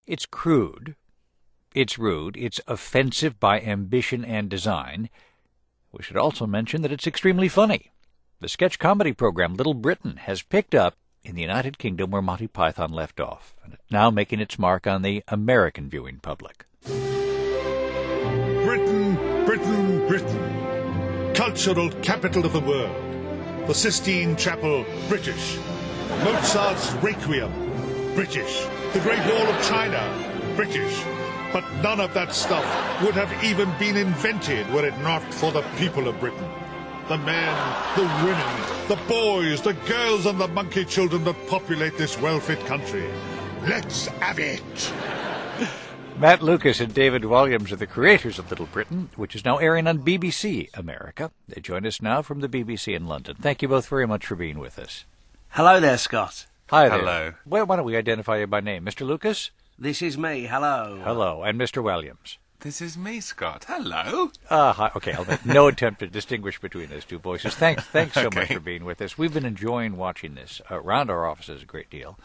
It's crude, it's rude, it's offensive by ambition and design. We should also mention that it's extremely funny. The sketch comedy program Little Britain has picked up in the United Kingdom where Monty Python left off, and it's now making its mark on the American viewing public. Britain, Britain, Britain. Cultural capital of the world. The Sistine Chapel, British. Mozart's Requiem, British. The Great Wall of China, British. But none of that stuff would have even been invented were it not for the people of Britain. The men, the women, the boys, the girls and the monkey children that populate this well-fit country. Let's have it! Matt Lucas and David Walliams are the creators of Little Britain, which is now airing on BBC America. They join us now from the BBC in London. Thank you both very much for being with us. Hello there, Scott. Hi there. Hello. Well, why don't we identify you by name? Mr. Lucas? This is me. Hello. Hello. And Mr. Walliams? This is me, Scott. Hello. Hi. Okay, I'll make no attempt to distinguish between those two voices. Thanks so Okay. much for being with us. We've been enjoying watching this around our offices a great deal.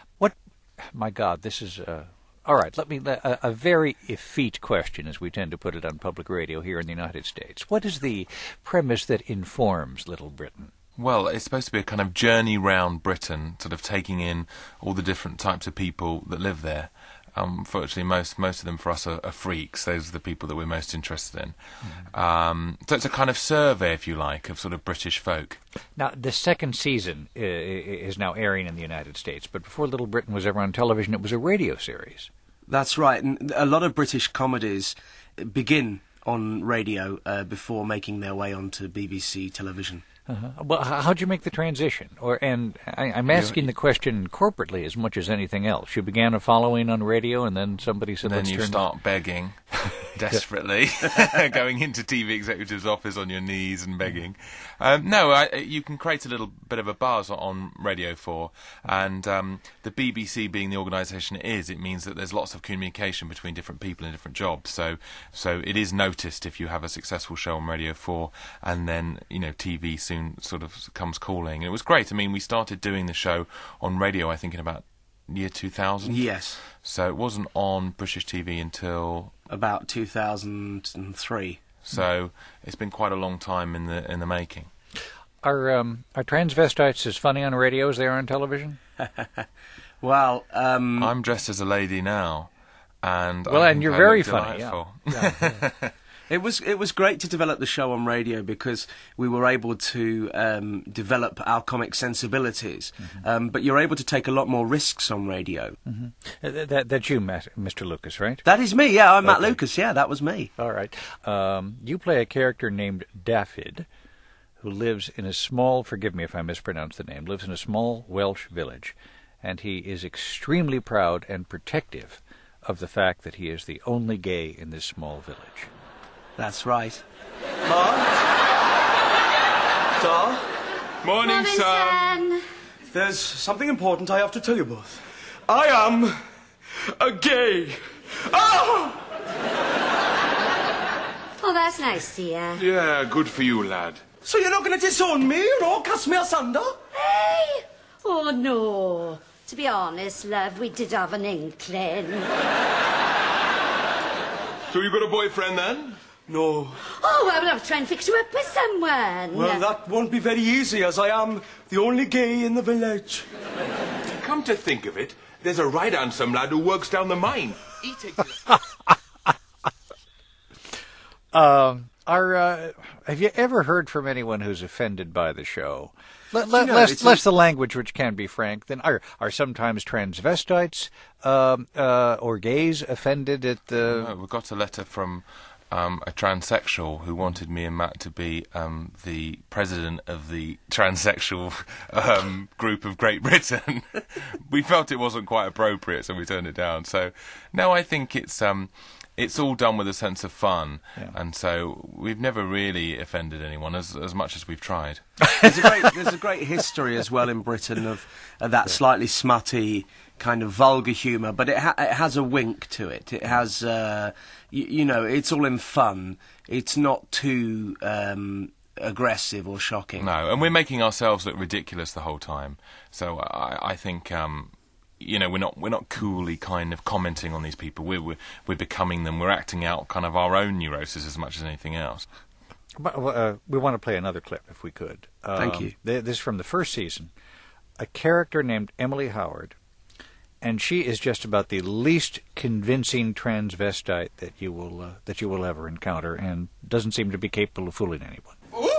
My God, this is... All right, a very effete question, as we tend to put it on public radio here in the United States. What is the premise that informs Little Britain? Well, it's supposed to be a kind of journey round Britain, sort of taking in all the different types of people that live there. Fortunately, most of them for us are freaks. Those are the people that we're most interested in. So it's a kind of survey, if you like, of sort of British folk. Now, the second season is now airing in the United States, but before Little Britain was ever on television, it was a radio series. That's right. And a lot of British comedies begin on radio before making their way onto BBC television. Well, how'd you make the transition? I'm asking the question corporately as much as anything else. You began a following on radio, and then somebody said, And then let's you turn start begging desperately, going into TV executive's office on your knees and begging. You can create a little bit of a buzz on Radio 4, and the BBC being the organisation it is, it means that there's lots of communication between different people in different jobs. So it is noticed if you have a successful show on Radio 4, and then TV soon sort of comes calling. And it was great. I mean, we started doing the show on radio, I think, in about year 2000. Yes. So it wasn't on British TV until about 2003. So it's been quite a long time in the making. Are transvestites as funny on radio as they are on television? Well, I'm dressed as a lady now, and and you're very funny. Delightful. Yeah. It was great to develop the show on radio because we were able to develop our comic sensibilities. But you're able to take a lot more risks on radio. That's you, Mr. Lucas, right? That is me, yeah. I'm Matt Lucas, yeah, that was me. All right. You play a character named Dafydd, who lives in a small, forgive me if I mispronounce the name, lives in a small Welsh village. And he is extremely proud and protective of the fact that he is the only gay in this small village. That's right. Ma? Sir? Morning, son. There's something important I have to tell you both. I am a gay. Oh! Oh, that's nice to hear. Yeah, good for you, lad. So you're not going to disown me, cast me asunder? Hey! Oh, no. To be honest, love, we did have an inkling. So you got a boyfriend then? No. Oh, well, I'll try and fix you up with someone. Well, that won't be very easy, as I am the only gay in the village. Come to think of it, there's a right handsome lad who works down the mine. He takes Have you ever heard from anyone who's offended by the show? Less the language, which can be frank, then are sometimes transvestites or gays offended at the... No, we got a letter from a transsexual who wanted me and Matt to be the president of the transsexual group of Great Britain. We felt it wasn't quite appropriate, so we turned it down. So, no, I think it's all done with a sense of fun, and so we've never really offended anyone as much as we've tried. There's a great history as well in Britain of that slightly smutty kind of vulgar humour, but it has a wink to it. It has, it's all in fun. It's not too aggressive or shocking. No, and we're making ourselves look ridiculous the whole time. So I think, You know, we're not coolly kind of commenting on these people. We're becoming them. We're acting out kind of our own neurosis as much as anything else. But, we want to play another clip if we could. Thank you. This is from the first season. A character named Emily Howard, and she is just about the least convincing transvestite that you will ever encounter, and doesn't seem to be capable of fooling anyone.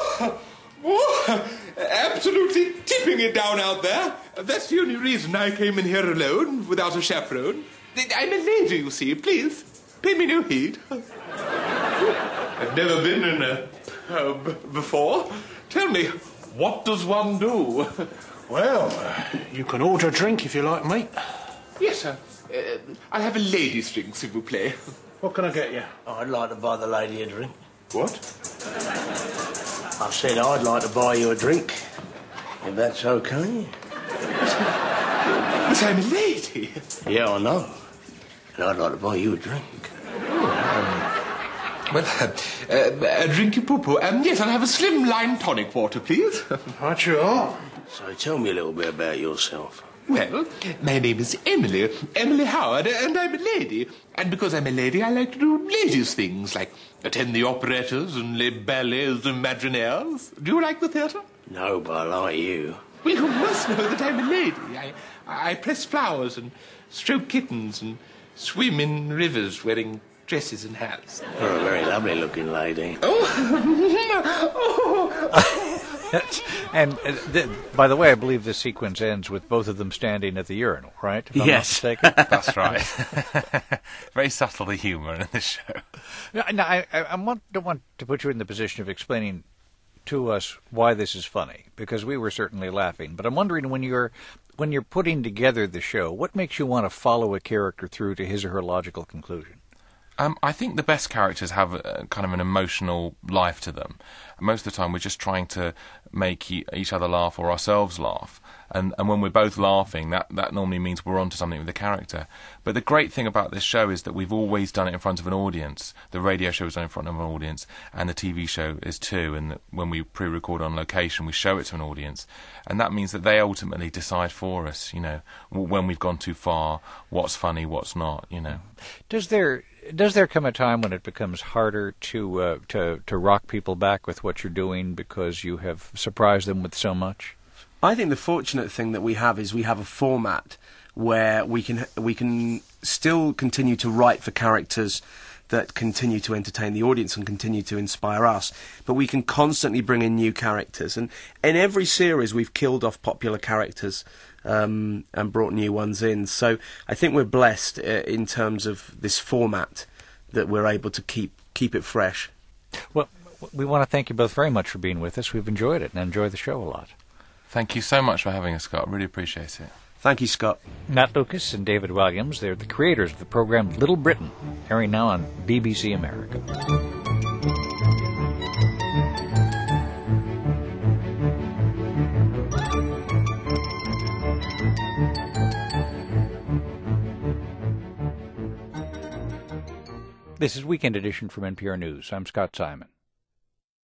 Absolutely tipping it down out there. That's the only reason I came in here alone, without a chaperone. I'm a lady, you see. Please, pay me no heed. I've never been in a pub before. Tell me, what does one do? Well, you can order a drink if you like, mate. Yes, sir. I'll have a lady's drink, s'il vous plaît. What can I get you? I'd like to buy the lady a drink. What? I said I'd like to buy you a drink, if that's okay. But I'm a lady. Yeah, I know. And I'd like to buy you a drink. Well, a drinky poo-poo. Yes, I'll have a slim lime tonic water, please. Right you are. So tell me a little bit about yourself. Well, my name is Emily Howard, and I'm a lady. And because I'm a lady, I like to do ladies' things, like attend the operettas and les ballets imaginaires. Do you like the theatre? No, but I like you. Well, you must know that I'm a lady. I press flowers and stroke kittens and swim in rivers wearing dresses and hats. You're a very lovely-looking lady. And by the way, I believe this sequence ends with both of them standing at the urinal, right? If I'm not mistaken. That's right. Very subtle, the humour in this show. Now, I don't want to put you in the position of explaining to us why this is funny, because we were certainly laughing. But I'm wondering, when you're putting together the show, what makes you want to follow a character through to his or her logical conclusion? I think the best characters have kind of an emotional life to them. Most of the time we're just trying to make each other laugh or ourselves laugh. And when we're both laughing, that normally means we're onto something with the character. But the great thing about this show is that we've always done it in front of an audience. The radio show is done in front of an audience, and the TV show is too. And when we pre-record on location, we show it to an audience. And that means that they ultimately decide for us, you know, when we've gone too far, what's funny, what's not, you know. Does there come a time when it becomes harder to rock people back with what you're doing because you have surprised them with so much? I think the fortunate thing that we have is we have a format where we can still continue to write for characters that continue to entertain the audience and continue to inspire us, but we can constantly bring in new characters. And in every series we've killed off popular characters and brought new ones in. So I think we're blessed in terms of this format that we're able to keep it fresh. Well, we want to thank you both very much for being with us. We've enjoyed it and enjoyed the show a lot. Thank you so much for having us, Scott. Really appreciate it. Thank you, Scott. Matt Lucas and David Williams, they're the creators of the program Little Britain, airing now on BBC America. This is Weekend Edition from NPR News. I'm Scott Simon.